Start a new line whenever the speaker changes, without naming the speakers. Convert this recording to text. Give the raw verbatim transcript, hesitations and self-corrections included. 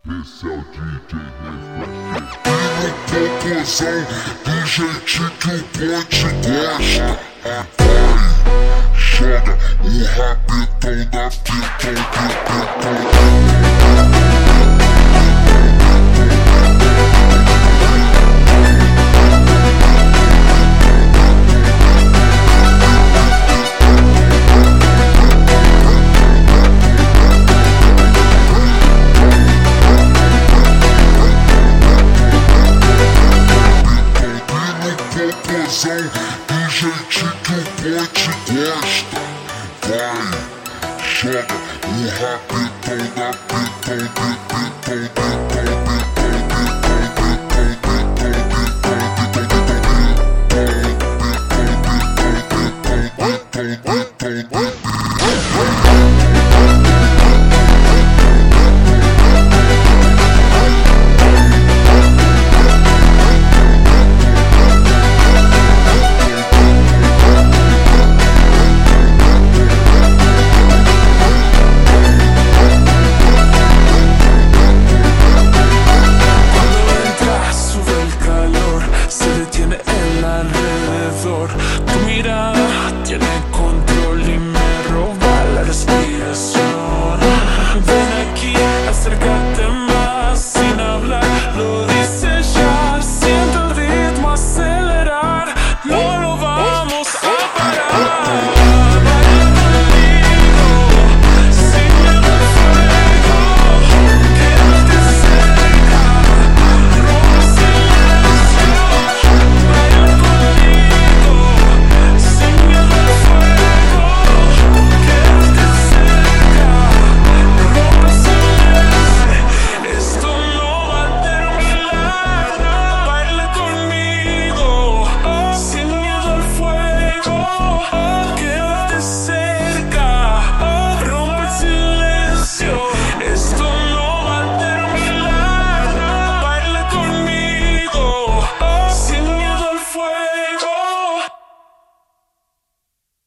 Esse é o D J Reflex. E no popozão, do jeitinho que o bonde gosta. Vai, joga o rabetão da petão, petão, popozão, do jeitinho que o bonde gosta. Vai, joga o rabetão da petão, petão, petão.